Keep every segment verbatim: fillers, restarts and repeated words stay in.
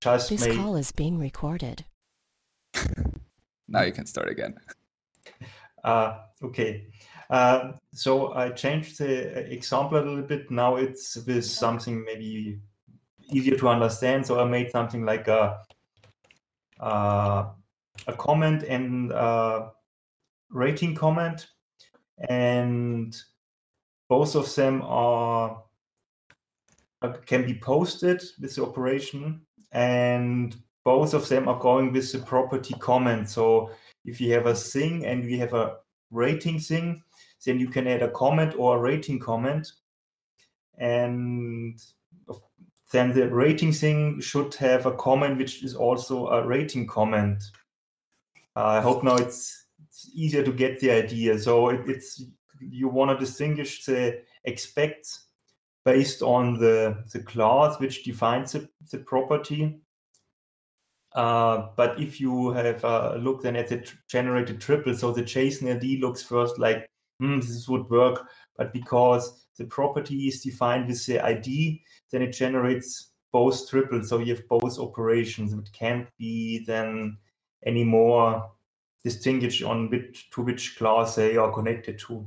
just This made... call is being recorded. Now you can start again. Uh, okay. Uh, so I changed the example a little bit. Now it's with something maybe easier to understand. So I made something like a uh, a comment and a rating comment, and both of them are can be posted with the operation, and both of them are going with the property comment. So if you have a thing and we have a rating thing, then you can add a comment or a rating comment, and then the rating thing should have a comment which is also a rating comment. Uh, I hope now it's, it's easier to get the idea. So it, it's you want to distinguish the expect based on the, the class which defines the, the property. Uh, but if you have a look then at the tr- generated triple, so the JSON L D looks first like, hmm, this would work, but because the property is defined with the I D, then it generates both triples, so you have both operations. It can't be then any more distinguished on which to which class they are connected to.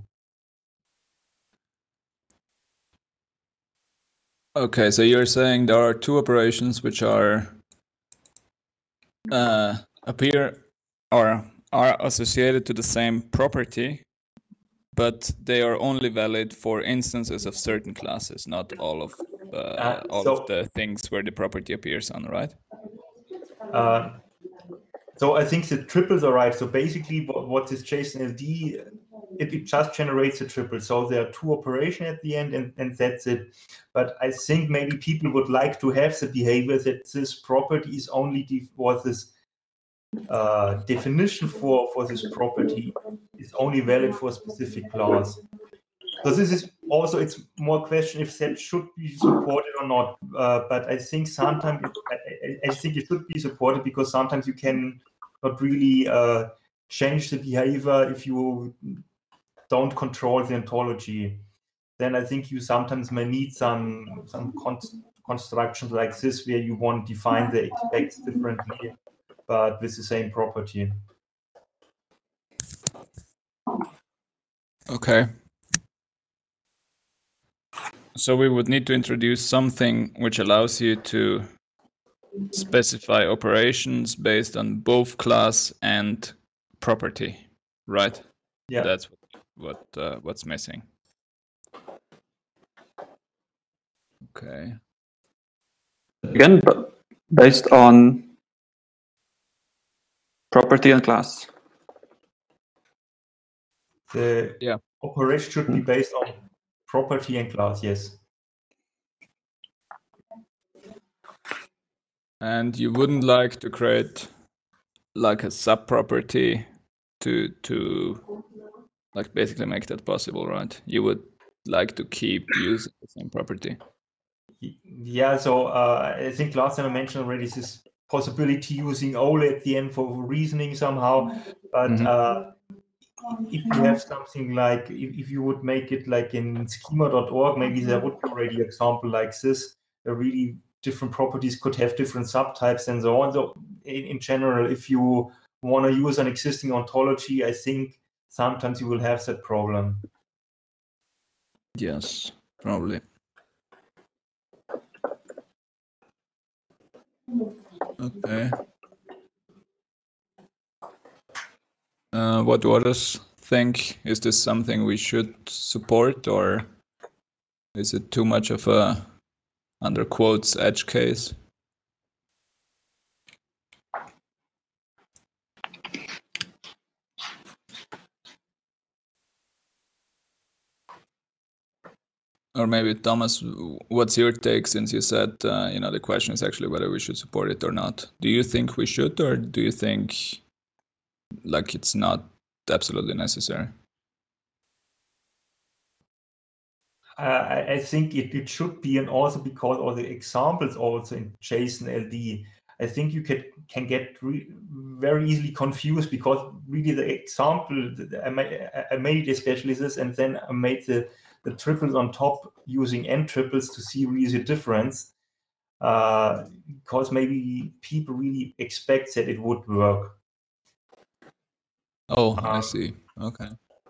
Okay, so you're saying there are two operations which are uh, appear or are associated to the same property, but they are only valid for instances of certain classes, not all of uh, Uh, all so, of the things where the property appears on, right? Uh, so I think the triples are right. So basically, what, what this JSON L D, it, it just generates a triple. So there are two operations at the end, and, and that's it. But I think maybe people would like to have the behavior that this property is only def- or this uh, definition for, for this property is only valid for a specific class. So this is also, it's more question if that should be supported or not. Uh, but I think sometimes, it, I, I think it should be supported because sometimes you can not really uh, change the behavior if you don't control the ontology. Then I think you sometimes may need some some con- constructions like this where you want to define the expects differently, but with the same property. Okay. So we would need to introduce something which allows you to specify operations based on both class and property, right? Yeah. That's what uh, what's missing. Okay. Again, but based on property and class. The yeah. operation should be based on property and class, yes. And you wouldn't like to create like a sub-property to to like basically make that possible, right? You would like to keep using the same property. Yeah, so uh, I think last time I mentioned already this possibility using O L E at the end for reasoning somehow, but mm-hmm. uh, if you have something like, if, if you would make it like in schema dot org, maybe there would be already an example like this, where really different properties could have different subtypes and so on. So in, in general, if you want to use an existing ontology, I think sometimes you will have that problem. Yes, probably. Okay. Uh, what do others think? Is this something we should support, or is it too much of a, under quotes, edge case? Or maybe, Thomas, what's your take, since you said, uh, you know, the question is actually whether we should support it or not. Do you think we should, or do you think like it's not absolutely necessary? Uh, I, I think it, it should be, and also because all the examples also in JSON L D, I think you can can get re- very easily confused because really the example I made, I made especially this, and then I made the, the triples on top using n triples to see really the difference. uh, because maybe people really expect that it would work. Oh, I Um, see. Okay.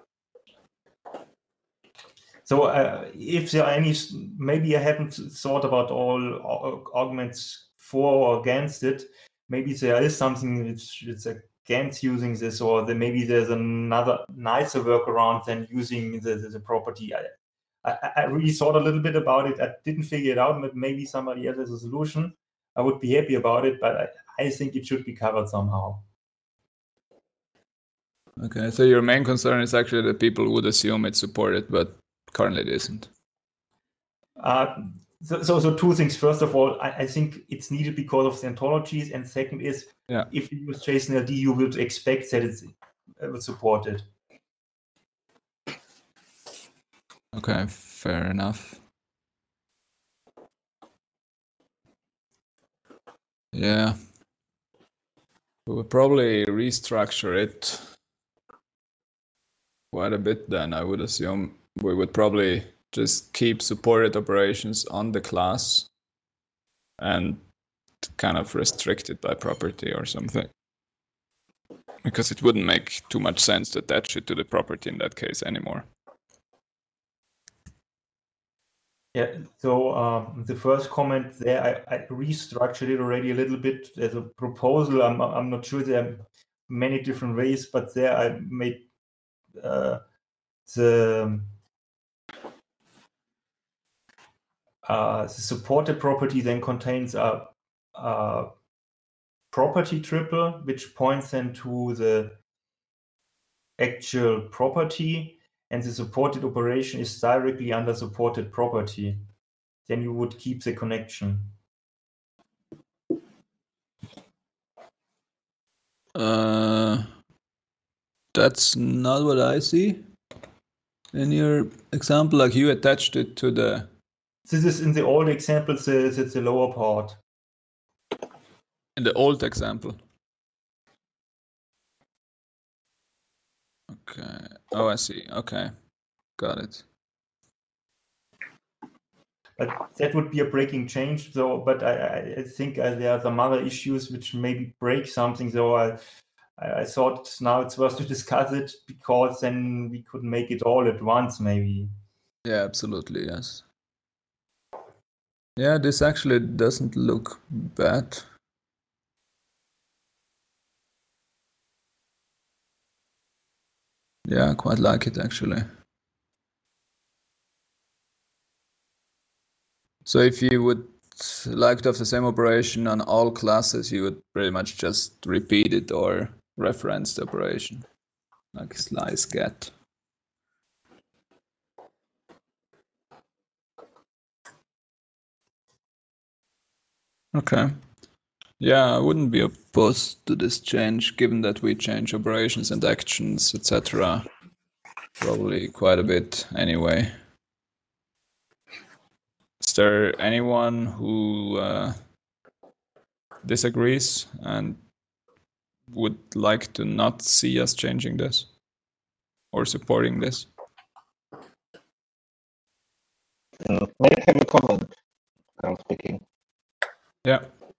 So uh, if there are any, maybe I haven't thought about all ar- arguments for or against it. Maybe there is something which is against using this, or there, maybe there's another nicer workaround than using the, the, the property. I, I, I really thought a little bit about it. I didn't figure it out, but maybe somebody else has a solution. I would be happy about it, but I, I think it should be covered somehow. Okay, so your main concern is actually that people would assume it's supported, but currently it isn't. Uh, so, so, so two things. First of all, I, I think it's needed because of the ontologies, and second is, yeah. if you use JSON-L D, you would expect that it's uh, supported. Okay, fair enough. Yeah. We will probably restructure it quite a bit then. I would assume we would probably just keep supported operations on the class and kind of restrict it by property or something. Because it wouldn't make too much sense to attach it to the property in that case anymore. Yeah, so um, the first comment there, I, I restructured it already a little bit as a proposal. I'm, I'm not sure there are many different ways, but there I made uh, the, uh, the supported property then contains a, a property triple, which points then to the actual property, and the supported operation is directly under supported property. Then you would keep the connection. Uh, that's not what I see in your example. Like you attached it to the. This is in the old examples, uh, it's the lower part. In the old example. Okay. Oh, I see. Okay. Got it. But that would be a breaking change. So, but I, I think uh, there are some other issues which maybe break something. So I, I thought now it's worth to discuss it, because then we could make it all at once, maybe. Yeah, absolutely. Yes. Yeah, this actually doesn't look bad. Yeah, I quite like it actually. So if you would like to have the same operation on all classes, you would pretty much just repeat it or reference the operation, like slice get. Okay. Yeah, I wouldn't be opposed to this change, given that we change operations and actions, et cetera. Probably quite a bit anyway. Is there anyone who uh, disagrees and would like to not see us changing this or supporting this? Uh, may I have a comment? I'm speaking. Yeah.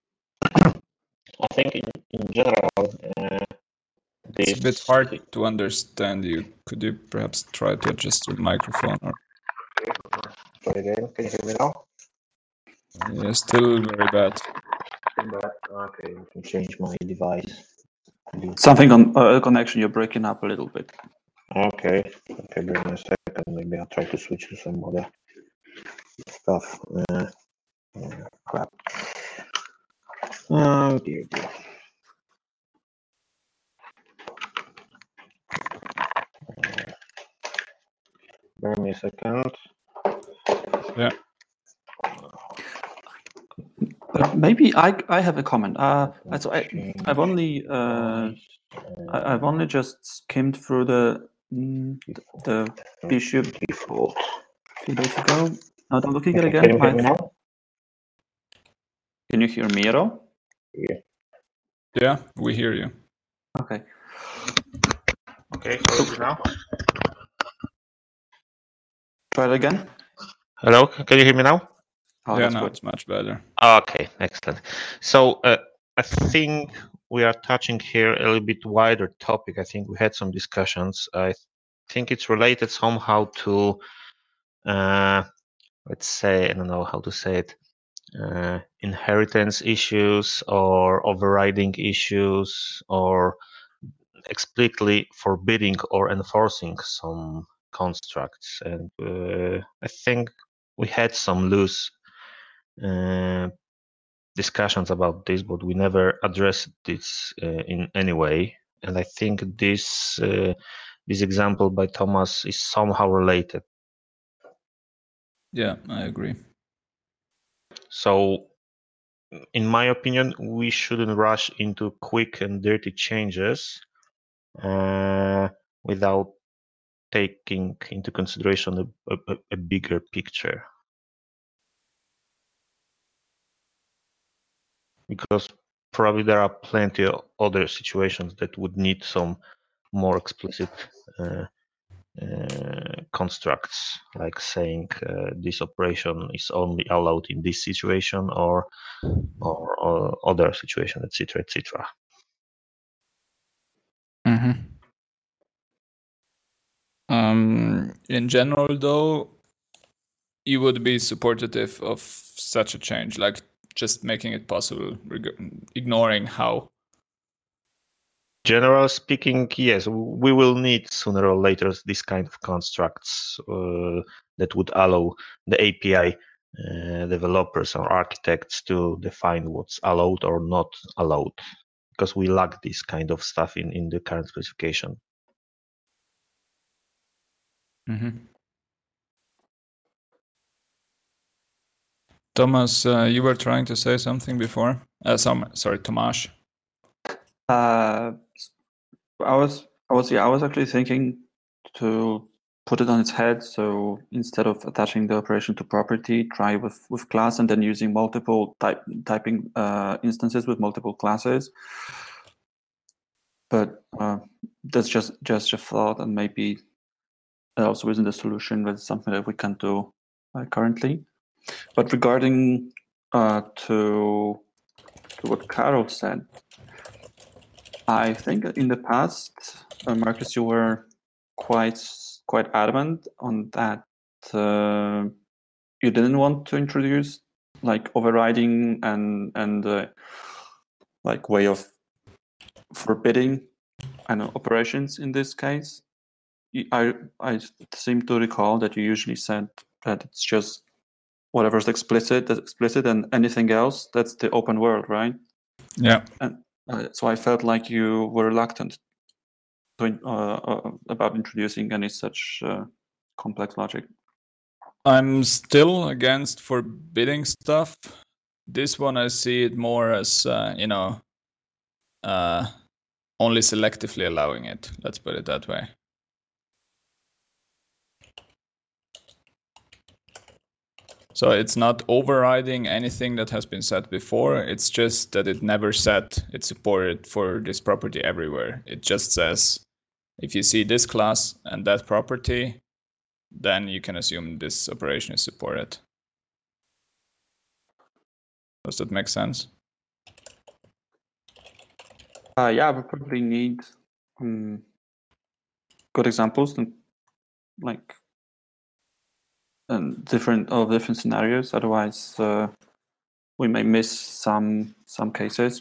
I think in, in general, uh, this... It's a bit hard to understand you. Could you perhaps try to adjust your microphone? Or... Try again. Can you hear me now? Yeah, still very bad. Okay, I can change my device. Something on uh, connection, you're breaking up a little bit. Okay, okay, give me a second. Maybe I'll try to switch to some other stuff. Uh, yeah, crap. Oh dear, dear. Uh, give me a second. Yeah. Uh, maybe I I have a comment. Uh, so I I've only uh, I, I've only just skimmed through the mm, the, the bishop default two days ago. Now I'm looking okay, at it again. Can you hear me now? Can you hear Miro? Yeah. Yeah, we hear you. Okay. Okay, how is it now? Try it again. Hello, can you hear me now? Oh, yeah, that's now good. it's much better. Okay, excellent. So uh, I think we are touching here a little bit wider topic. I think we had some discussions. I think it's related somehow to, uh, let's say, I don't know how to say it, uh, inheritance issues or overriding issues, or explicitly forbidding or enforcing some constructs. And uh, I think we had some loose uh, discussions about this, but we never addressed this uh, in any way. And I think this uh, this example by Thomas is somehow related. Yeah, I agree. So, in my opinion, we shouldn't rush into quick and dirty changes uh, without taking into consideration a, a, a bigger picture. Because probably there are plenty of other situations that would need some more explicit uh, uh, constructs, like saying uh, this operation is only allowed in this situation, or or, or other situation, et cetera, et cetera. Mm-hmm. Um, in general, though, you would be supportive of such a change, like just making it possible, reg- ignoring how. General speaking, yes, we will need sooner or later this kind of constructs uh, that would allow the A P I uh, developers or architects to define what's allowed or not allowed, because we lack this kind of stuff in, in the current specification. Mm-hmm. Thomas, uh, you were trying to say something before? Uh, some, sorry, Tomasz. Uh, I was, I was, yeah, I was actually thinking to put it on its head. So instead of attaching the operation to property, try with with class, and then using multiple type typing uh, instances with multiple classes. But uh, that's just just a thought, and maybe it also isn't a solution, but it's something that we can do uh, currently. But regarding uh, to to what Carol said, I think in the past, uh, Marcus, you were quite quite adamant on that. Uh, you didn't want to introduce like overriding and and uh, like way of forbidding, I know, operations in this case. I I seem to recall that you usually said that it's just whatever's explicit, that's explicit, and anything else, that's the open world, right? Yeah. And uh, so I felt like you were reluctant to, uh, uh, about introducing any such uh, complex logic. I'm still against forbidding stuff. This one, I see it more as, uh, you know, uh, only selectively allowing it. Let's put it that way. So it's not overriding anything that has been said before. It's just that it never said it's supported for this property everywhere. It just says, if you see this class and that property, then you can assume this operation is supported. Does that make sense? Uh, yeah, we probably need um, good examples and like um, different of different scenarios. Otherwise, uh, we may miss some some cases.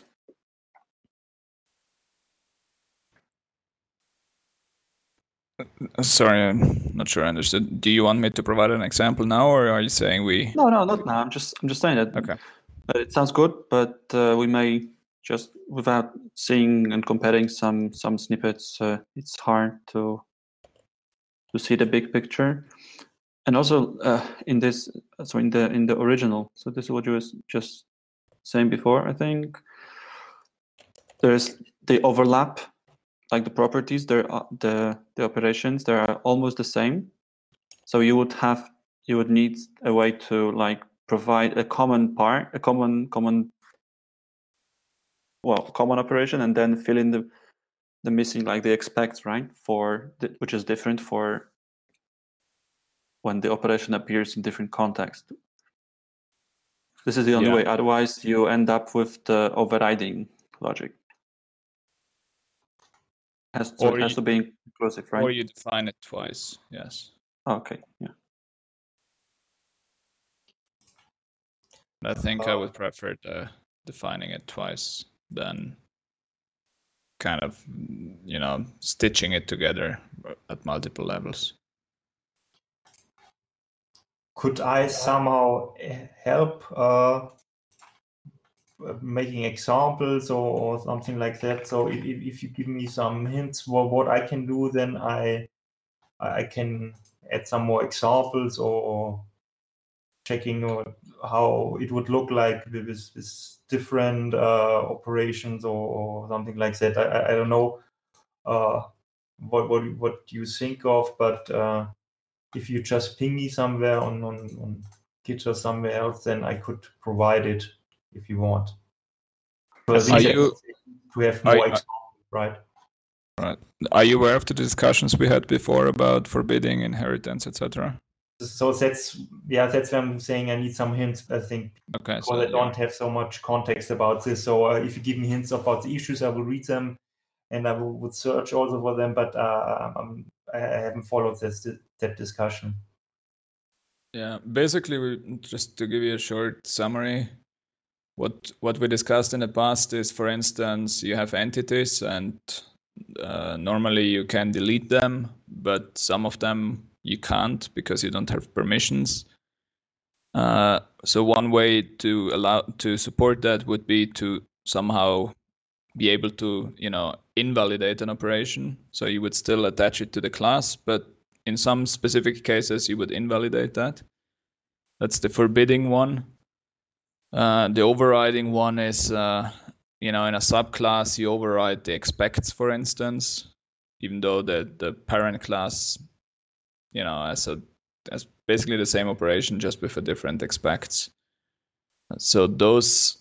Sorry, I'm not sure I understood. Do you want me to provide an example now, or are you saying we? No, no, not now. I'm just I'm just saying that. Okay. Uh, it sounds good, but uh, we may just, without seeing and comparing some some snippets, uh, it's hard to to see the big picture. And also uh, in this, so in the in the original, so this is what you was just saying before. I think there's they overlap, like the properties. There are the the operations. They are almost the same. So you would have you would need a way to like provide a common part, a common common well common operation, and then fill in the the missing, like the expects, right? For the, which is different for when the operation appears in different contexts. This is the only Yeah. way. Otherwise, you end up with the overriding logic. Has, so Or it has you- to be inclusive, right? Or you define it twice. Yes. Okay. Yeah. I think I would prefer the defining it twice than kind of, you know, stitching it together at multiple levels. Could I somehow eh, help uh, making examples or, or something like that? So if, if if you give me some hints for what I can do, then I I can add some more examples or, or checking or how it would look like with, with different uh, operations or, or something like that. I, I, I don't know uh, what what what you think of, but uh, if you just ping me somewhere on, on, on Git or somewhere else, then I could provide it if you want. So I think Are that you- to have are more you- examples, right? Right. Are you aware of the discussions we had before about forbidding inheritance, et cetera? So that's yeah, that's why I'm saying I need some hints. I think Okay. because So I you- don't have so much context about this. So uh, if you give me hints about the issues, I will read them, and I will, would search also for them. But uh, I'm, I haven't followed this that discussion. Yeah, basically, we, just to give you a short summary, what what we discussed in the past is, for instance, you have entities, and uh, normally you can delete them, but some of them you can't because you don't have permissions. Uh, so one way to allow to support that would be to somehow be able to, you know, invalidate an operation. So you would still attach it to the class, but in some specific cases you would invalidate that. That's the forbidding one. Uh, the overriding one is, uh, you know, in a subclass you override the expects, for instance, even though the the parent class, you know, has a has basically the same operation just with a different expects. So those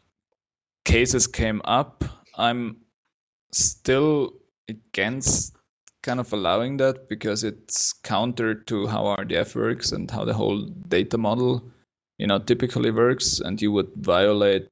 cases came up. I'm still against kind of allowing that because it's counter to how R D F works and how the whole data model, you know, typically works, and you would violate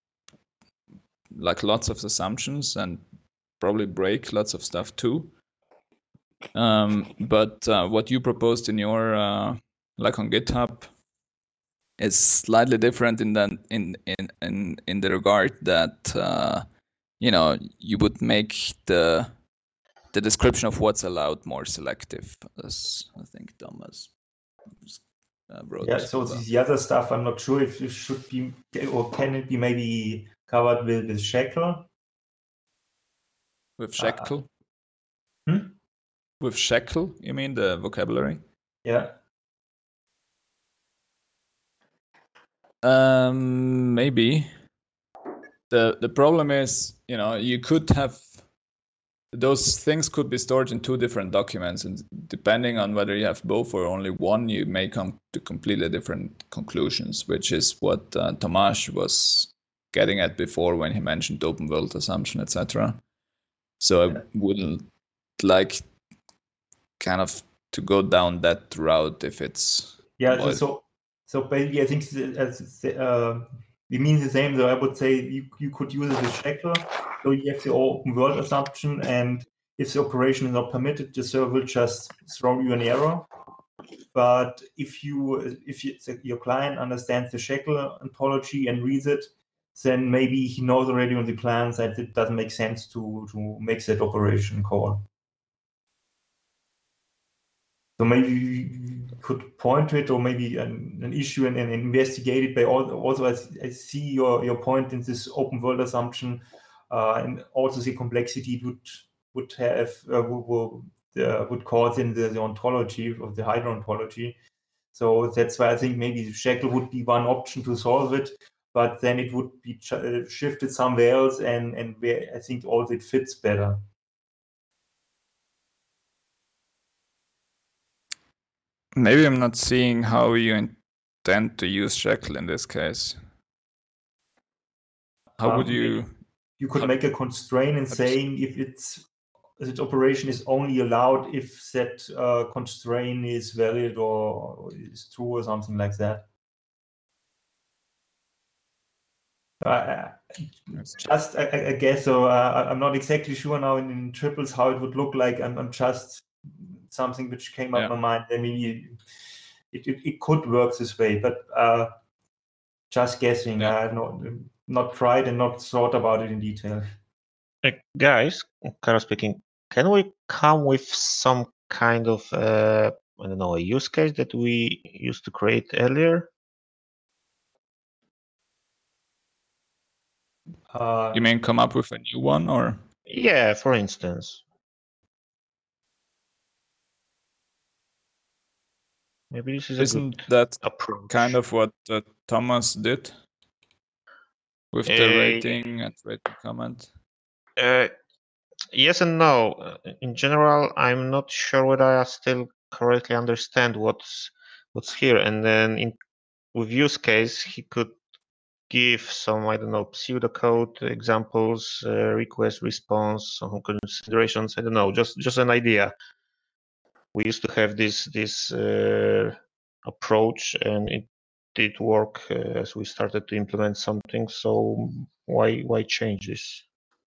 like lots of assumptions and probably break lots of stuff too. Um, but uh, what you proposed in your uh, like on GitHub is slightly different in that in in in in the regard that uh, you know, you would make the the description of what's allowed more selective, as I think Thomas uh, wrote. Yeah, so about. the other stuff, I'm not sure if it should be or can it be maybe covered with, with Shackle. With Shackle? Uh, hmm? With Shackle, you mean the vocabulary? Yeah. Um, maybe. The the problem is, you know, you could have those things could be stored in two different documents, and depending on whether you have both or only one, you may come to completely different conclusions, which is what uh, Tomasz was getting at before when he mentioned open world assumption, et cetera. So I wouldn't like kind of to go down that route if it's yeah. avoided. So so basically, I think the, uh, we mean the same. So I would say you you could use it with Shackle. So you have the open world assumption, and if the operation is not permitted, the server will just throw you an error. But if you if you, your client understands the Shackle ontology and reads it, then maybe he knows already on the client side that it doesn't make sense to to make that operation call. So maybe you could point to it, or maybe an, an issue and, and investigate it. By all, also, I, I see your, your point in this open world assumption, uh, and also the complexity it would would have uh, would, uh, would cause in the, the ontology of the Hydra ontology. So that's why I think maybe Shackle would be one option to solve it, but then it would be ch- uh, shifted somewhere else, and and where I think also it fits better. Maybe I'm not seeing how you intend to use Shackle in this case. How Um, would you? You could how, make a constraint in saying if it's that operation is only allowed if that uh, constraint is valid or is true or something like that. Uh, just, I, I guess so. Uh, I'm not exactly sure now in, in triples how it would look like. I'm, I'm just something which came up Yeah. my mind. Then maybe it, it, it could work this way, but uh, just guessing. Yeah. I have not not tried and not thought about it in detail. Uh, guys, Carol speaking. Can we come with some kind of uh, I don't know, a use case that we used to create earlier? Uh, You mean come up with a new one, or? Yeah, for instance. Maybe this is a Isn't good that approach. kind of what uh, Thomas did with the Uh, rating and rating comment? Uh, yes and no. Uh, In general, I'm not sure whether I still correctly understand what's what's here. And then in with use case, he could give some, I don't know, pseudocode examples, uh, request response, some considerations. I don't know, just just an idea. We used to have this this uh, approach, and it did work uh, as we started to implement something. So why why change this?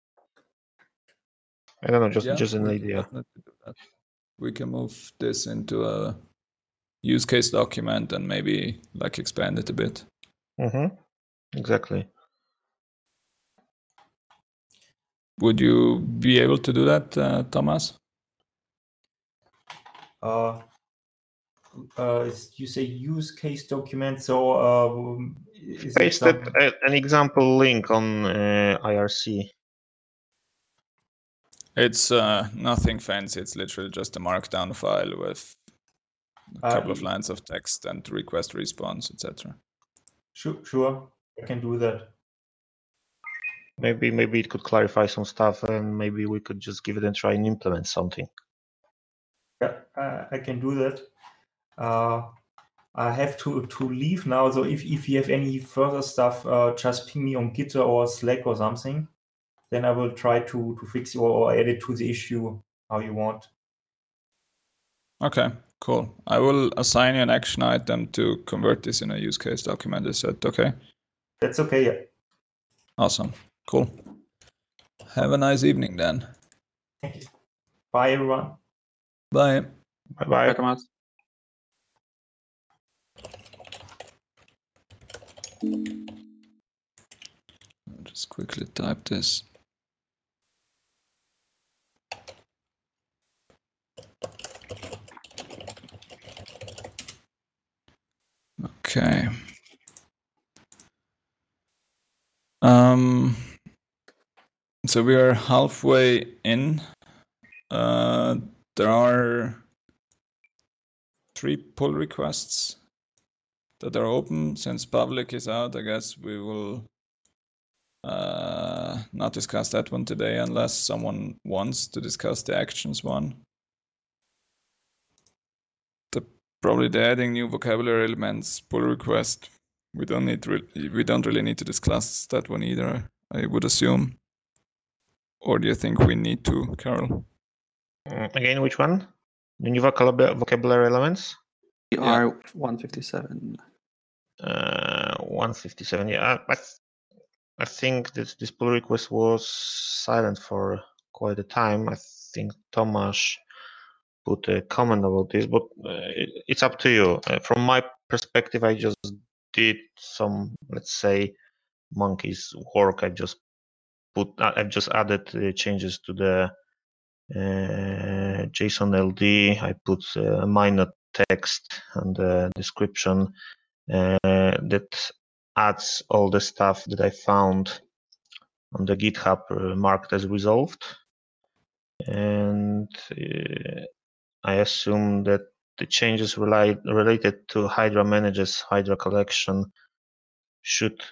I don't know, just Yeah, just an we can idea. definitely do that. We can move this into a use case document and maybe like expand it a bit. Mm-hmm. Exactly. Would you be able to do that, uh, Thomas? uh, uh, you say use case document, so uh, is it Pasted some? a, an example link on uh, I R C. It's uh, nothing fancy. It's literally just a markdown file with a Uh, couple of lines of text and request response, et cetera. Sure, sure, I can do that. Maybe maybe it could clarify some stuff, and maybe we could just give it a try and implement something. Yeah, uh, I can do that. Uh, I have to to leave now. So if if you have any further stuff, uh, just ping me on Gitter or Slack or something. Then I will try to to fix it or, or add it to the issue how you want. Okay, cool. I will assign you an action item to convert this in a use case document. Is that okay? That's okay. Yeah. Awesome. Cool. Have a nice evening then. Bye, everyone. Bye. Bye bye. Bye, Thomas. I'll just quickly type this. Okay. Um, so we are halfway in. Uh, there are three pull requests that are open. Since public is out, I guess we will uh, not discuss that one today unless someone wants to discuss the actions one. The, probably the adding new vocabulary elements pull request. We don't need re- we don't really need to discuss that one either, I would assume. Or do you think we need to, Carol? Mm, Again, which one? The new vocab- vocabulary elements? We Yeah. are one fifty-seven. Uh, one fifty-seven. Yeah, I, I, th- I think that this pull request was silent for quite a time. I think Tomasz put a comment about this, but uh, it, it's up to you. Uh, from my perspective, I just did some, let's say, monkey's work. I just put, I- I've just added uh, changes to the uh, JSON L D. I put uh, minor text and the description uh, that adds all the stuff that I found on the GitHub uh, marked as resolved. And uh, I assume that the changes rely, related to Hydra manages Hydra collection should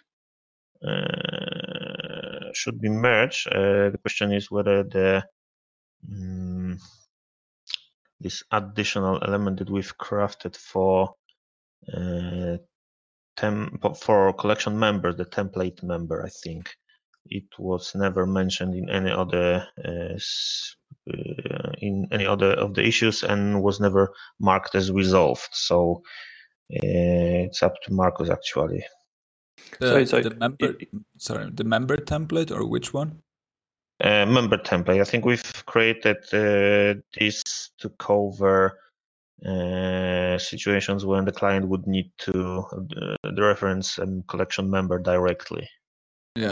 uh, should be merged. Uh, the question is whether the um, this additional element that we've crafted for uh, tem- for collection member, the template member, I think it was never mentioned in any other uh, uh, in any other of the issues and was never marked as resolved. So uh, it's up to Marcus actually. The, Sorry, sorry. the member, sorry, the member template, or which one? Uh, member template. I think we've created uh, this to cover uh, situations when the client would need to uh, the reference and collection member directly. Yeah.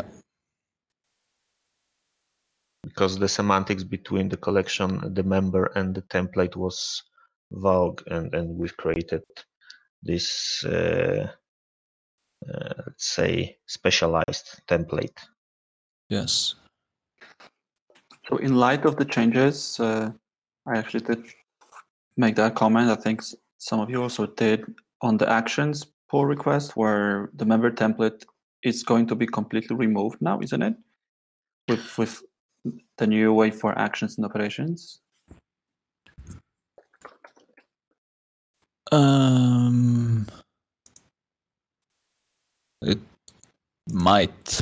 Because the semantics between the collection, the member, and the template was vague, and, and we've created this, uh, uh, let's say, specialized template. Yes. So in light of the changes, uh, I actually did make that comment. I think s- some of you also did on the actions pull request, where the member template is going to be completely removed now, isn't it? With with the new way for actions and operations. Um, it might.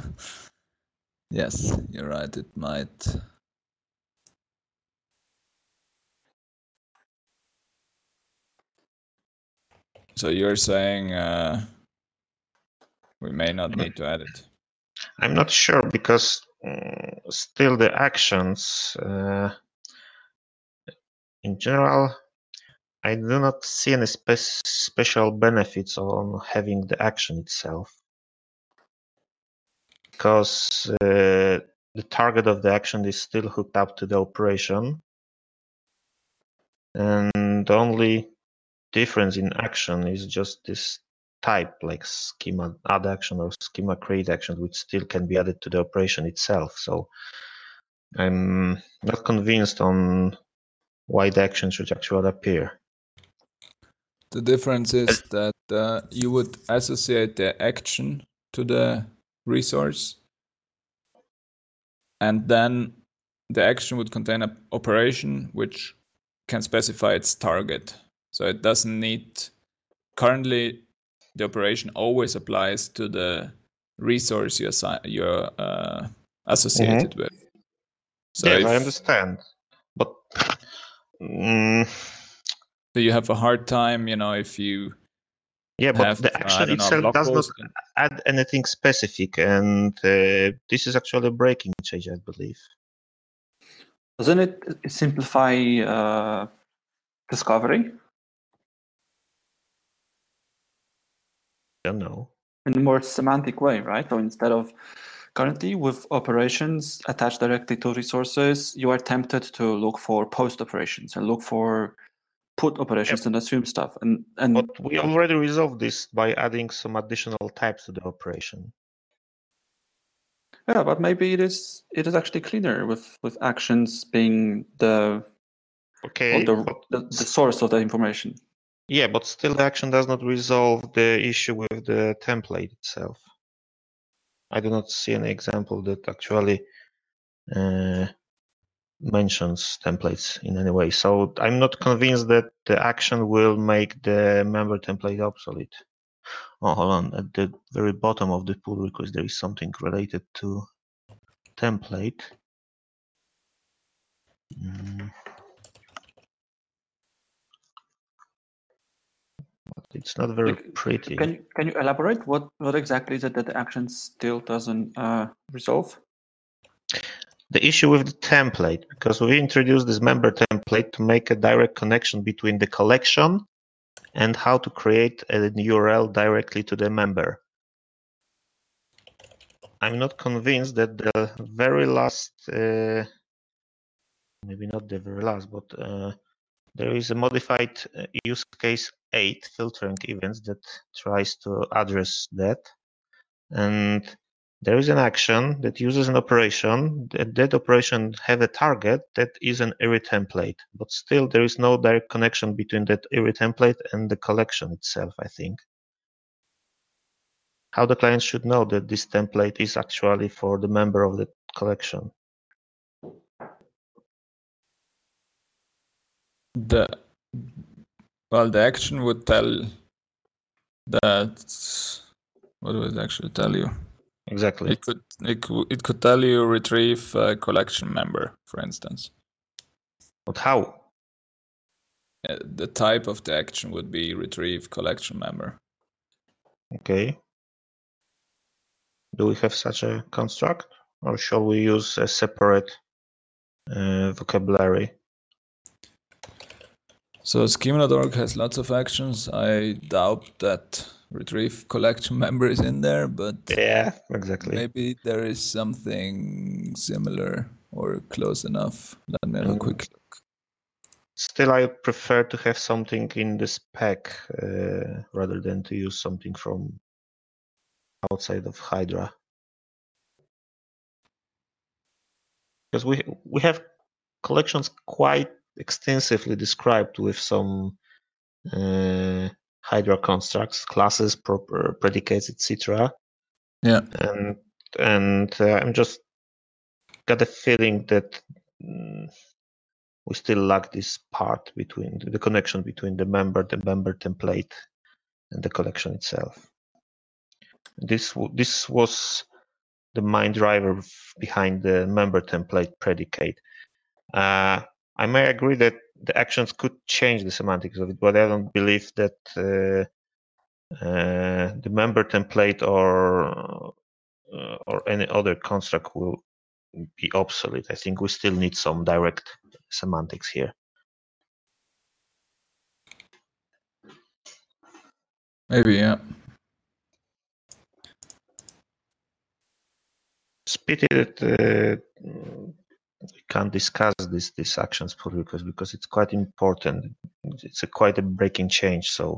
Yes, you're right. It might. So you're saying uh, we may not need to add it. I'm not sure because uh, still the actions uh, in general, I do not see any spe special benefits on having the action itself, because uh, the target of the action is still hooked up to the operation, and the only difference in action is just this type, like schema add action or schema create action, which still can be added to the operation itself. So I'm not convinced on why the action should actually appear. The difference is that uh, you would associate the action to the resource, and then the action would contain an operation which can specify its target. So it doesn't need, currently the operation always applies to the resource you're, you're uh, associated mm-hmm. with. So yes, if, I understand, but um, so you have a hard time, you know, if you yeah, but have, the action know, itself does not and... add anything specific, and uh, this is actually a breaking change, I believe. Doesn't it simplify uh, discovery? I don't know. In a more semantic way, right? So instead of currently with operations attached directly to resources, you are tempted to look for post operations and look for put operations yep. and assume stuff. And and but we already resolved this by adding some additional types to the operation. Yeah, but maybe it is it is actually cleaner with with actions being the okay the, but... the, the source of the information. Yeah, but still the action does not resolve the issue with the template itself. I do not see any example that actually uh, mentions templates in any way. So I'm not convinced that the action will make the member template obsolete. Oh, hold on. At the very bottom of the pull request, there is something related to template. Mm. It's not very pretty. Can you can you elaborate what what exactly is it that the action still doesn't uh, resolve? The issue with the template, because we introduced this member template to make a direct connection between the collection and how to create an U R L directly to the member. I'm not convinced that the very last, uh, maybe not the very last, but uh, there is a modified use case eight filtering events that tries to address that. And there is an action that uses an operation. That, that operation have a target that is an I R I template, but still there is no direct connection between that I R I template and the collection itself, I think. How the client should know that this template is actually for the member of the collection. The well, the action would tell that. What would it actually tell you? Exactly. It could it could, it could tell you retrieve a collection member, for instance. But how? Uh, the type of the action would be retrieve collection member. Okay. Do we have such a construct, or shall we use a separate uh, vocabulary? So schema dot org has lots of actions. I doubt that retrieve collection member is in there, but Yeah, exactly. maybe there is something similar or close enough. Let me have a And quick look. still, I prefer to have something in the spec uh, rather than to use something from outside of Hydra. Because we we have collections quite extensively described with some uh, Hydra constructs, classes, proper predicates, et cetera. Yeah. And and uh, I'm just got a feeling that mm, we still lack this part between the connection between the member, the member template, and the collection itself. This this was the main driver behind the member template predicate. Uh, I may agree that the actions could change the semantics of it, but I don't believe that uh, uh, the member template or uh, or any other construct will be obsolete. I think we still need some direct semantics here. Maybe, yeah. It's pity that uh, we can't discuss this this actions pull request because it's quite important. It's a quite a breaking change. So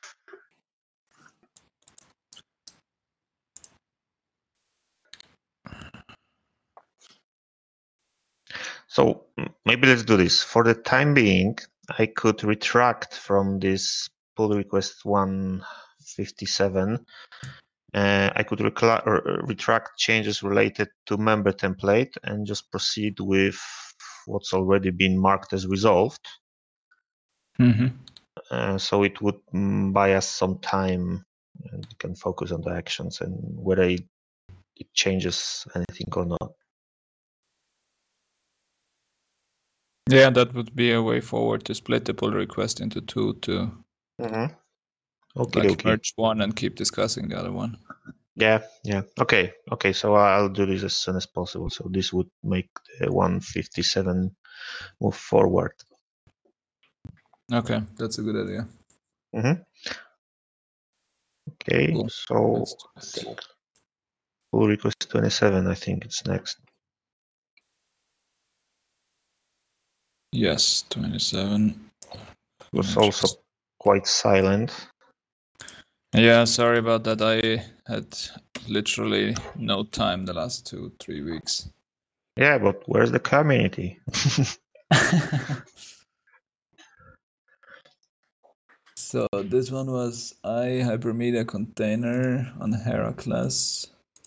so maybe let's do this. For the time being, I could retract from this pull request one fifty-seven. Uh, I could recla- or retract changes related to member template and just proceed with what's already been marked as resolved. Mm-hmm. Uh, so it would mm, buy us some time, and we can focus on the actions and whether it, it changes anything or not. Yeah, that would be a way forward to split the pull request into two to Mm-hmm. Okay, like okay. merge one and keep discussing the other one. Yeah, yeah. Okay, okay. So I'll do this as soon as possible. So this would make the one fifty-seven move forward. Okay, that's a good idea. Mm-hmm. Okay, Cool. so Let's do I it. think pull request twenty-seven. I think it's next. Yes, twenty-seven. It was also quite silent. Yeah, sorry about that. I had literally no time the last two, three weeks. Yeah, but where's the community? So this one was I hypermedia container on Heracles.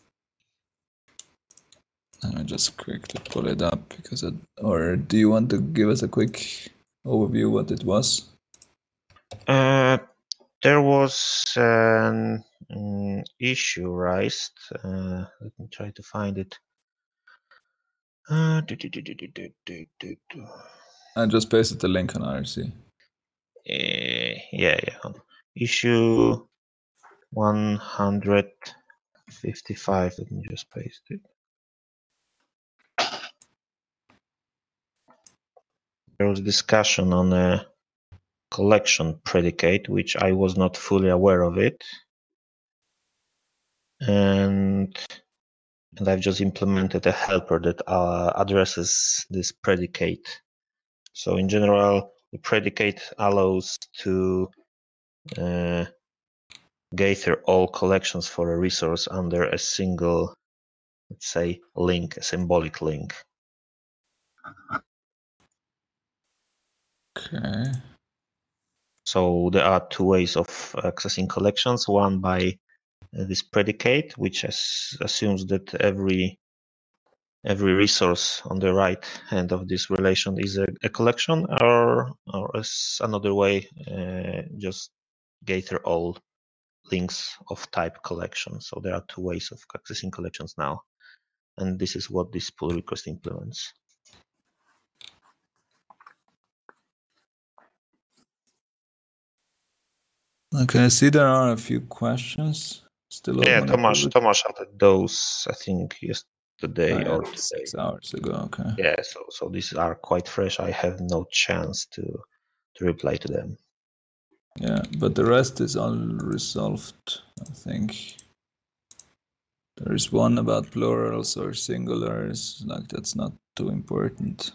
Let me just quickly pull it up because it, or do you want to give us a quick overview what it was? Uh, there was an um, issue raised. Uh, let me try to find it. Uh, do, do, do, do, do, do, do, do. I just pasted the link on R R C. Uh, yeah, yeah. Issue one hundred fifty-five. Let me just paste it. There was discussion on a collection predicate, which I was not fully aware of it. And and I've just implemented a helper that uh, addresses this predicate. So in general, the predicate allows to uh, gather all collections for a resource under a single, let's say, link, a symbolic link. Okay. So there are two ways of accessing collections. One by uh, this predicate, which as, assumes that every every resource on the right hand of this relation is a, a collection, or or as another way, uh, just gather all links of type collection. So there are two ways of accessing collections now, and this is what this pull request implements. Okay, I see there are a few questions. Still Yeah, open Tomasz, activity? Tomasz added those, I think, yesterday Oh, yeah, or today. six hours ago. Okay. Yeah, so so these are quite fresh. I have no chance to to reply to them. Yeah, but the rest is all resolved, I think. There is one about plurals or singulars, like that's not too important.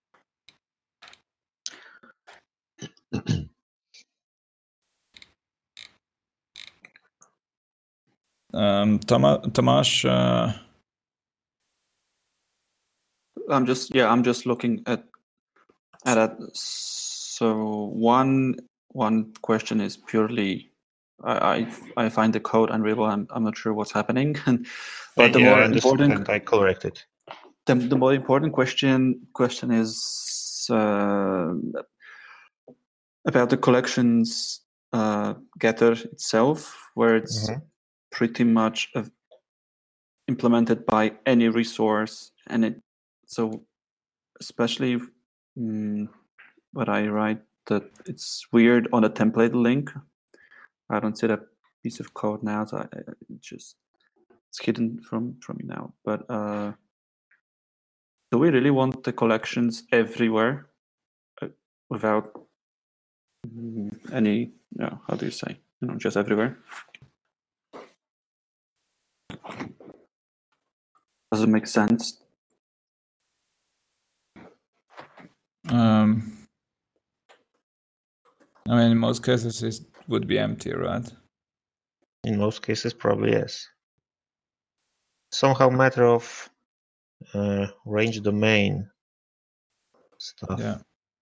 um, Toma- Tomasz, uh, I'm just yeah, I'm just looking at at that. So one one question is purely I I, I find the code unreadable. I'm I'm not sure what's happening. But the yeah, more I understand. important I correct it. the, the more important question question is uh, about the collections uh, getter itself, where it's Mhm. pretty much uh, implemented by any resource, and it so especially mm, what I write that it's weird on a template link. I don't see that piece of code now, so I, I it just it's hidden from from me now. But uh, do we really want the collections everywhere uh, without mm, any? No, how do you say? You know, just everywhere. Does it make sense? um, I mean, in most cases it would be empty, right? In most cases, probably yes. Somehow matter of uh, range domain stuff. Yeah.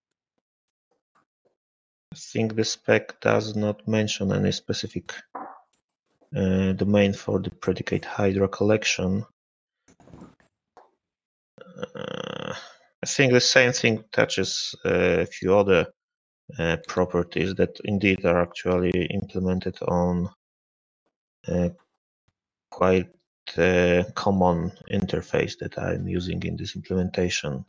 I think the spec does not mention any specific uh, domain for the predicate Hydra collection. Uh, I think the same thing touches uh, a few other uh, properties that indeed are actually implemented on a quite uh, common interface that I'm using in this implementation.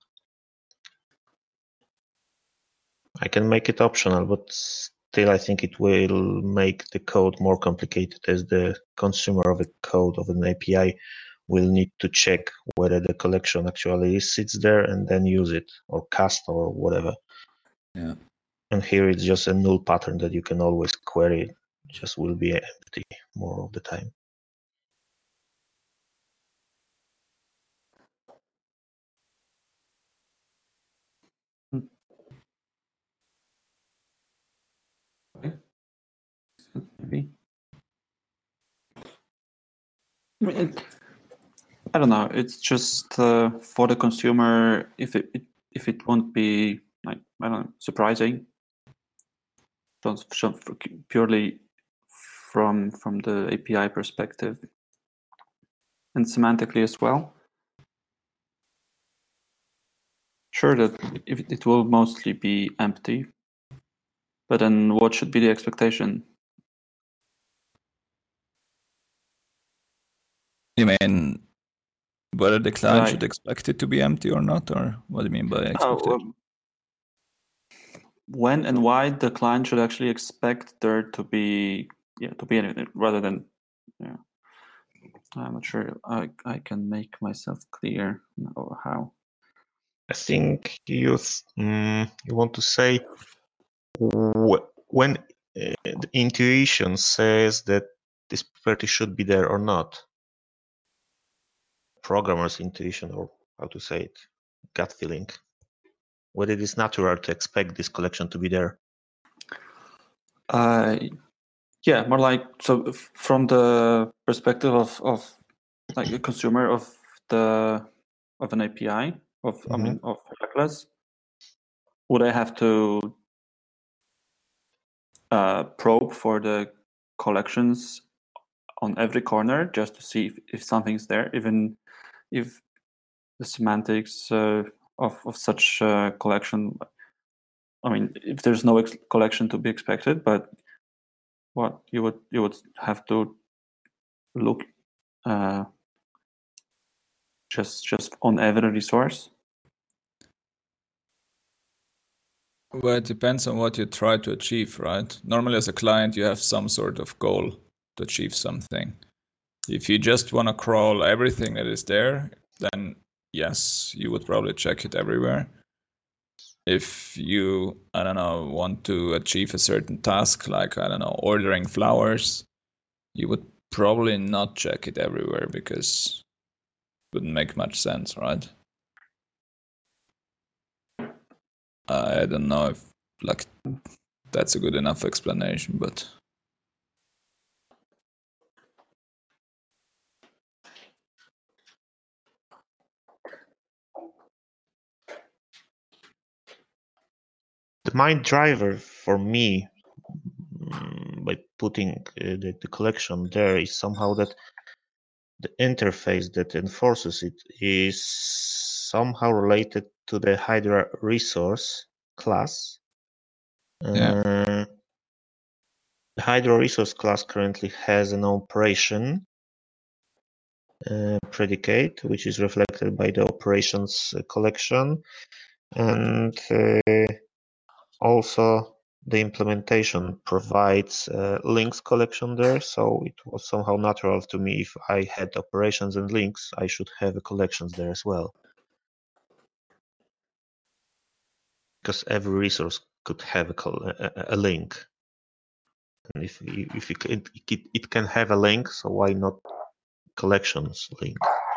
I can make it optional, but still I think it will make the code more complicated, as the consumer of a code of an A P I will need to check whether the collection actually sits there and then use it or cast or whatever. Yeah. And here it's just a null pattern that you can always query. It just will be empty more of the time. Maybe. I mean, it, I don't know. It's just uh, for the consumer. If it, it if it won't be like I don't know surprising, just purely from from the A P I perspective and semantically as well. Sure, that if it will mostly be empty, but then what should be the expectation? You mean whether the client Right. should expect it to be empty or not, or what do you mean by expectation? Oh, um, when and why the client should actually expect there to be yeah to be anything rather than yeah. I'm not sure I I can make myself clear or how. I think you um, you want to say when uh, the intuition says that this property should be there or not. Programmer's intuition, or how to say it, gut feeling. Whether it is natural to expect this collection to be there. Uh, yeah, more like so from the perspective of of like a consumer of the of an A P I of mm-hmm. I mean of Reckless, would I have to uh, probe for the collections on every corner just to see if, if something's there, even if the semantics uh, of of such uh, collection. I mean, if there's no ex- collection to be expected, but what you would you would have to look uh, just just on every resource. Well, it depends on what you try to achieve, right? Normally, as a client, you have some sort of goal to achieve something. If you just want to crawl everything that is there, then yes, you would probably check it everywhere. If you, I don't know, want to achieve a certain task, like, I don't know, ordering flowers, you would probably not check it everywhere because it wouldn't make much sense, right? I don't know if, like, that's a good enough explanation, but... The main driver for me, mm, by putting uh, the, the collection there, is somehow that the interface that enforces it is somehow related to the Hydra resource class. Yeah. Uh, the Hydra resource class currently has an operation uh, predicate, which is reflected by the operations uh, collection, and uh, also the implementation provides a links collection there, so it was somehow natural to me if I had operations and links, I should have a collections there as well. Because every resource could have a, a, a link. And if, if it, it, it can have a link, so why not collections link?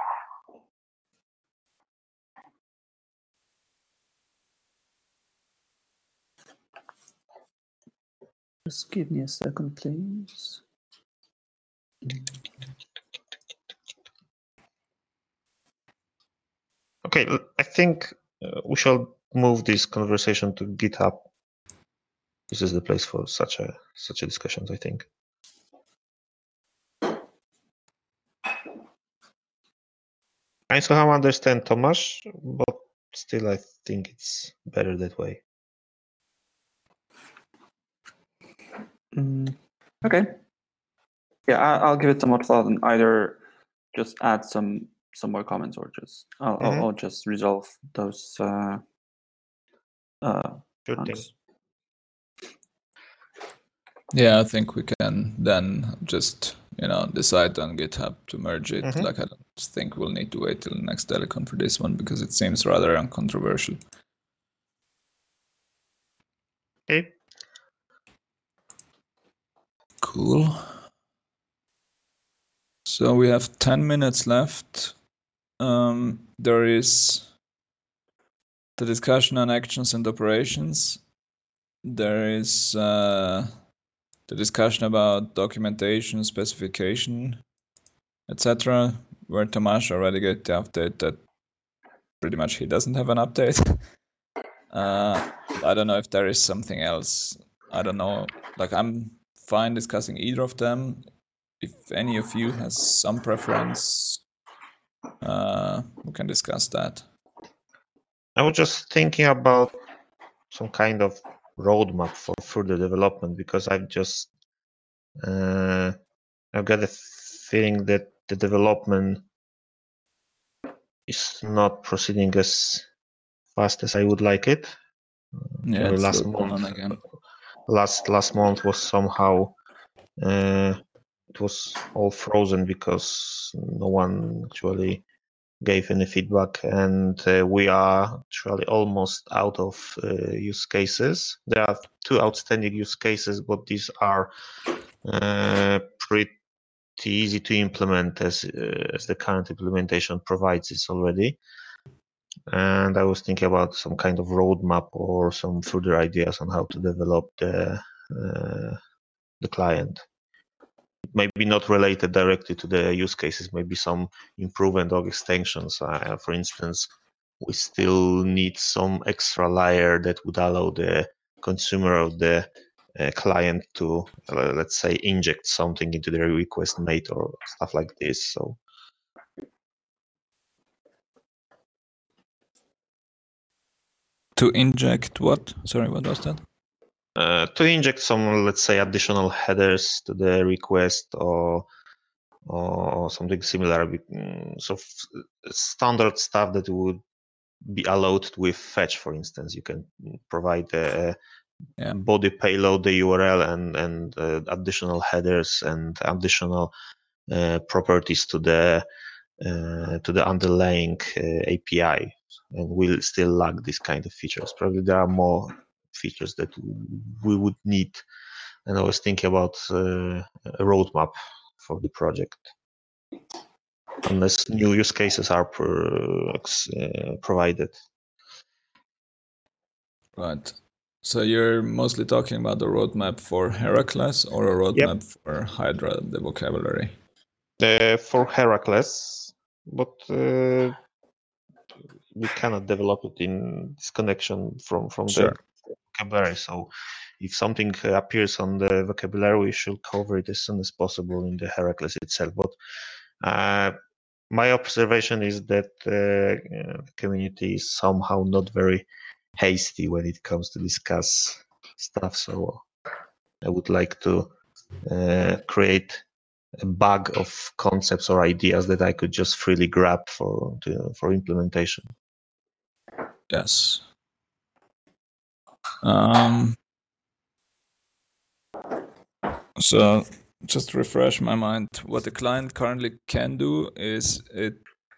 Just give me a second, please. Okay, I think uh, we shall move this conversation to GitHub. This is the place for such a such a discussions, I think. I somehow understand Tomasz, but still I think it's better that way. Mm, okay. Yeah, I, I'll give it some more thought and either just add some some more comments or just I'll, Mhm. I'll, I'll just resolve those uh, uh, Sure thing. points. Yeah, I think we can then just, you know, decide on GitHub to merge it. Mhm. Like, I don't think we'll need to wait till the next Telecon for this one because it seems rather uncontroversial. Okay. Cool. So we have ten minutes left. Um, there is the discussion on actions and operations. There is uh, the discussion about documentation, specification, et cetera, where Tomasz already got the update that pretty much he doesn't have an update. uh, I don't know if there is something else. I don't know. Like, I'm fine discussing either of them. If any of you has some preference, uh, we can discuss that. I was just thinking about some kind of roadmap for further development because I've just uh, I've got a feeling that the development is not proceeding as fast as I would like it. Yeah, Uh, it's last slowed down month, again. last last month was somehow uh, it was all frozen because no one actually gave any feedback, and uh, we are actually almost out of uh, use cases. There are two outstanding use cases, but these are uh, pretty easy to implement as uh, as the current implementation provides this already. And I was thinking about some kind of roadmap or some further ideas on how to develop the uh, the client. Maybe not related directly to the use cases, maybe some improvement or extensions. Uh, for instance, we still need some extra layer that would allow the consumer of the uh, client to, uh, let's say, inject something into the request made or stuff like this. So To inject what? Sorry, what was that? uh, to inject some, let's say, additional headers to the request or or something similar. So standard stuff that would be allowed with fetch, for instance. You can provide a Yeah. body payload, the U R L, and and uh, additional headers and additional uh, properties to the uh, to the underlying uh, A P I, and we'll still lack this kind of features. Probably there are more features that we would need, and I was thinking about uh, a roadmap for the project, unless new use cases are pro- uh, provided. Right. So you're mostly talking about the roadmap for Heracles or a roadmap yep. for Hydra, the vocabulary? Uh, for Heracles, but uh, we cannot develop it in disconnection from, from sure. the vocabulary. So if something appears on the vocabulary, we should cover it as soon as possible in the Heracles itself. But uh, my observation is that the uh, community is somehow not very hasty when it comes to discuss stuff. So I would like to uh, create a bag of concepts or ideas that I could just freely grab for to, for implementation. Yes. Um, so just to refresh my mind, what the client currently can do is it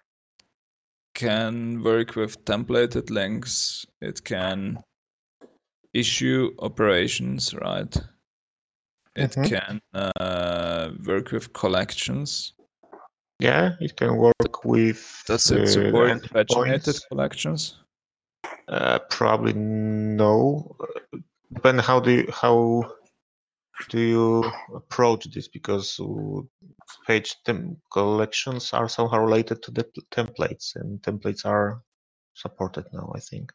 can work with templated links. It can issue operations, right? It mm-hmm. can uh, work with collections. Yeah, it can work with. Does it support uh, paginated collections? Uh, probably no. Depend how do you, how do you approach this, because page tem- collections are somehow related to the templates, and templates are supported now, I think.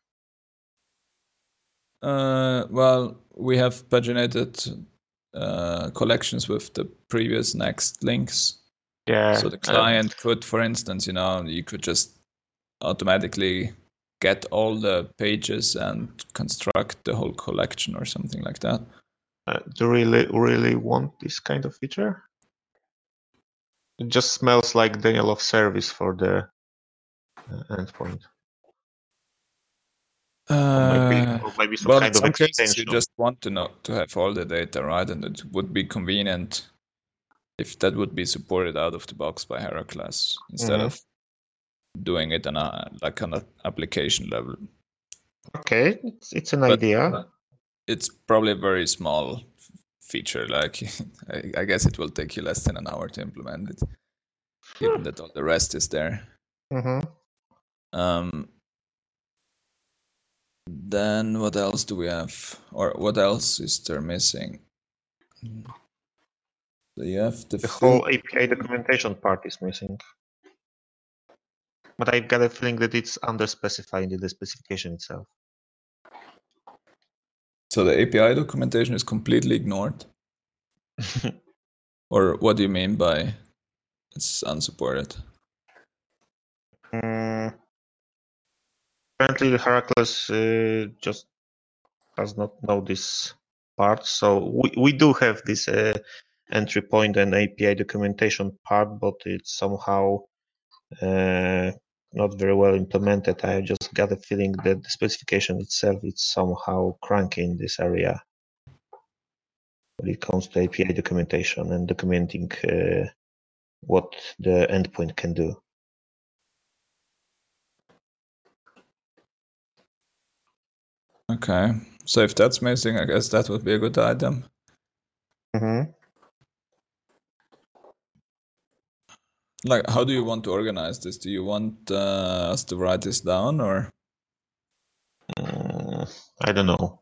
Uh, well, we have paginated uh, collections with the previous next links. Yeah. So the client um, could, for instance, you know, you could just automatically get all the pages and construct the whole collection or something like that. Uh, do you really, really want this kind of feature? It just smells like denial of service for the uh, endpoint. Uh, or maybe, or maybe some well, kind in of some extension. cases you just want to know to have all the data, right? And it would be convenient if that would be supported out of the box by Heracles instead mm-hmm. of doing it on a like on an application level. Okay, it's it's an but idea. It's probably a very small feature. Like I, I guess it will take you less than an hour to implement it, given that all the rest is there. Mm-hmm. Um. Then what else do we have, or what else is there missing? So you have the, the whole A P I documentation part is missing. But I've got a feeling that it's underspecified in the specification itself. So the A P I documentation is completely ignored? Or what do you mean by it's unsupported? Mm, currently, Heracles uh, just does not know this part. So we, we do have this uh, entry point and A P I documentation part, but it's somehow uh, not very well implemented. I just got a feeling that the specification itself is somehow cranky in this area when it comes to A P I documentation and documenting uh, what the endpoint can do. Okay, so if that's missing, I guess that would be a good item. Mm-hmm. Like, how do you want to organize this? Do you want uh, us to write this down, or? Uh, I don't know.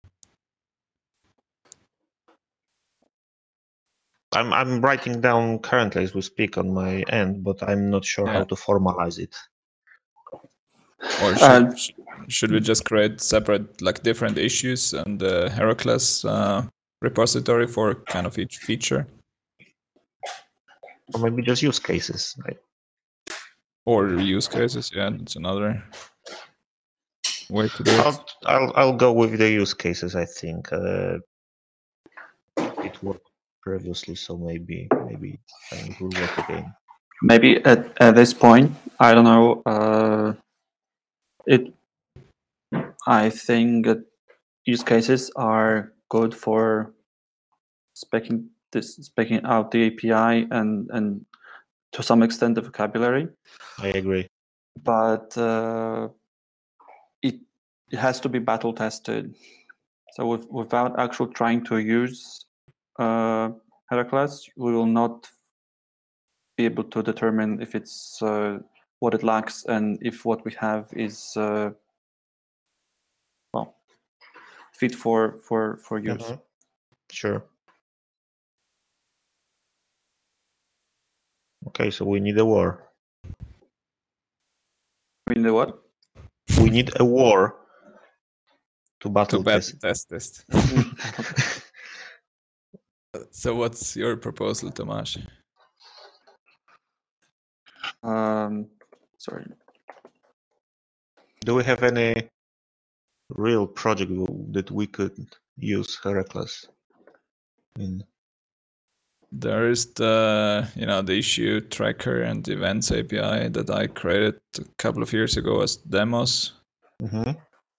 I'm I'm writing down currently as we speak on my end, but I'm not sure yeah. how to formalize it. Or should, uh, should we just create separate, like, different issues and the Heracles uh, repository for kind of each feature? Or maybe just use cases, right? Or use cases, yeah, that's another way to do it. I'll I'll, I'll go with the use cases. I think uh, it worked previously, so maybe maybe it will work again. Maybe at, at this point, I don't know. Uh, it. I think that use cases are good for specing this speaking out the A P I and and to some extent the vocabulary. I agree. But uh, it it has to be battle tested. So with, without actually trying to use uh, Heracles, we will not be able to determine if it's uh, what it lacks and if what we have is uh, well fit for for for use. Mhm. Sure. Okay, so we need a war. I mean, the what? We need a war to To battle battle test. test this. So what's your proposal, Tomasz? Um, sorry. Do we have any real project w- that we could use Heracles in? There is the you know the issue tracker and events A P I that I created a couple of years ago as demos. Mhm.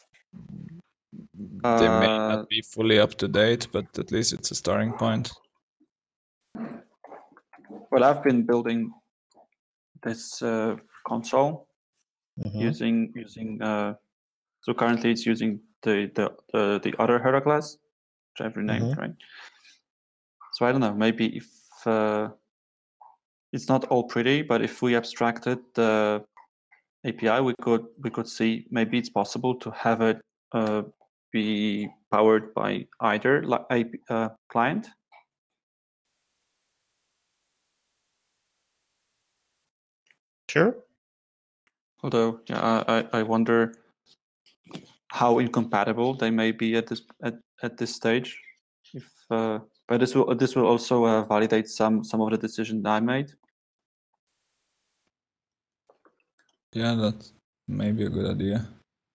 They may Uh, not be fully up to date, but at least it's a starting point. well, I've been building this uh, console Mhm. using using. Uh, so currently, it's using the the the, the other Heracles, which I've renamed, Mhm. right? So I don't know. Maybe if uh, it's not all pretty, but if we abstracted the A P I, we could we could see maybe it's possible to have it uh, be powered by either li- A P, uh, client. Sure. Although, yeah, I, I- I wonder how incompatible they may be at this at, at this stage. If uh, but this will this will also uh, validate some some of the decisions I made. Yeah, that may be a good idea.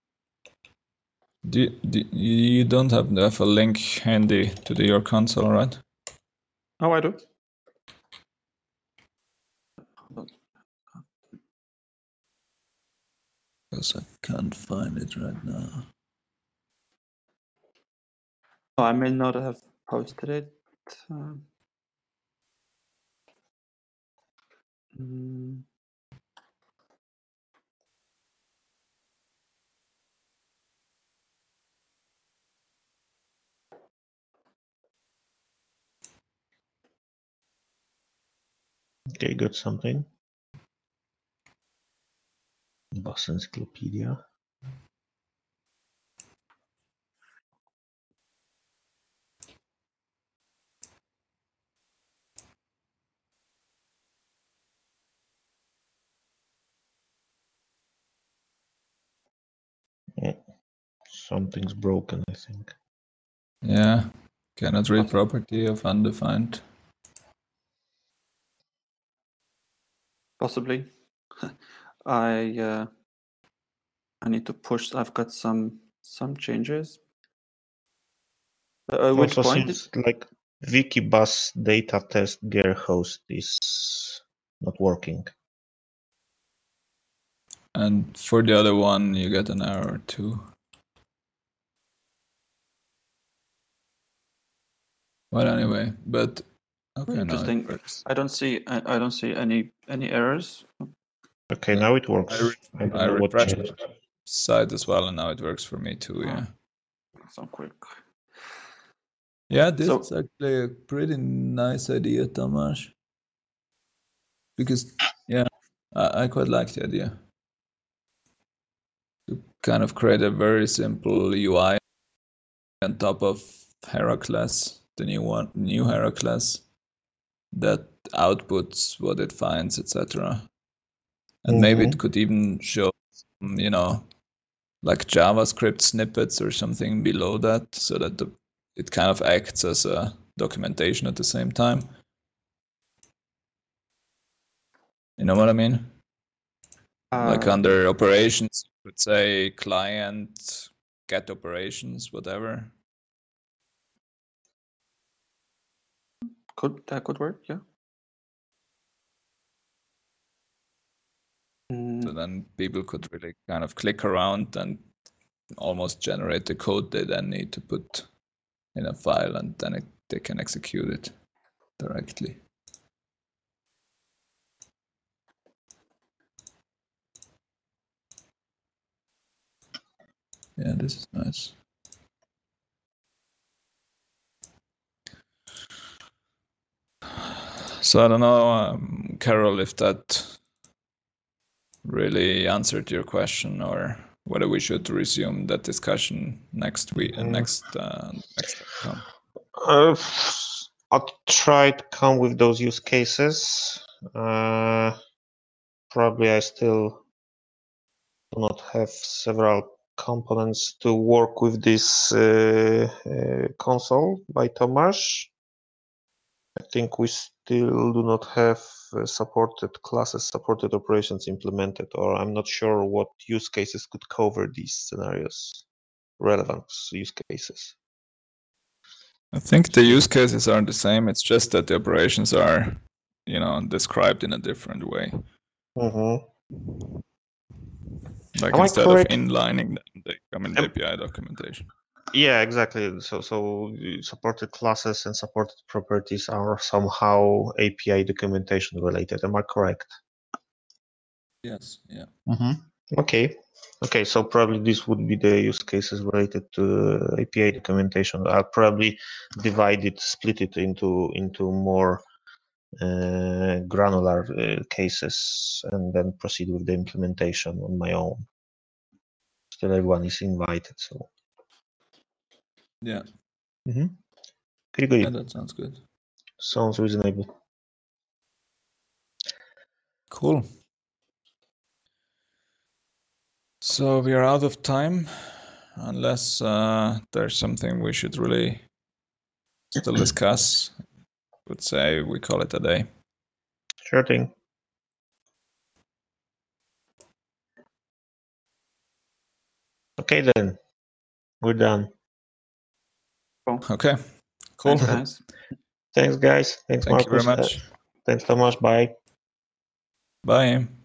Do, do you don't have to have a link handy to the, your console, right? Oh, I do. Because I can't find it right now. Oh, I may not have posted it. Um, mm, Okay, got something. Bus Encyclopedia. Yeah. Something's broken, I think. Yeah, cannot read property of undefined. possibly. I uh, I need to push. I've got some some changes. Uh, which Also point? seems like Wikibus data test gear host is not working. And for the other one, you get an error too. Well, anyway, but okay, now Interesting. it works. I don't see I, I don't see any any errors. Okay, now it works. I, re- I don't I know what refreshed changed. the site as well, and now it works for me too. Yeah. So quick. Yeah, this So- is actually a pretty nice idea, Tomasz. Because yeah, I, I quite like the idea to kind of create a very simple U I on top of Heracles, the new one, new Heracles, that outputs what it finds, et cetera. And maybe it could even show, mm, you know, like JavaScript snippets or something below that, so that the, it kind of acts as a documentation at the same time. You know what I mean? Like Uh, under operations, you could say client, get operations, whatever. could that could work? Yeah. So Mm, then people could really kind of click around and almost generate the code they then need to put in a file, and then it, they can execute it. directly. Yeah, this is nice. So I don't know, um, Carol, if that really answered your question, or whether we should resume that discussion next week and Mm. next uh, next time. Uh, I'll try to come with those use cases. Uh, probably I still do not have several components to work with this uh, uh, console by Tomasz. I think we still do not have uh, supported classes, supported operations implemented, or I'm not sure what use cases could cover these scenarios, relevant use cases. I think the use cases are the same. It's just that the operations are, you know, described in a different way. Mm-hmm. Like Am I instead correct? of inlining them, they come in the Am- A P I documentation. Yeah, exactly. So, so uh, supported classes and supported properties are somehow A P I documentation related. Am I correct? Yes. Yeah. Mm-hmm. Okay. Okay. So probably this would be the use cases related to A P I documentation. I'll probably divide it, split it into into more uh, granular uh, cases, and then proceed with the implementation on my own. Still, everyone is invited. So. Yeah. Mm-hmm. Good. Good. Yeah, that sounds good. Sounds reasonable. Cool. So we are out of time, unless uh, there's something we should really still discuss. I would say we call it a day. Sure thing. Okay then, we're done. Cool. Okay. Cool. Thanks, guys. Thanks, guys. Thanks, Thank you very Marcus. much. Uh, thanks, Tomasz. Bye. Bye.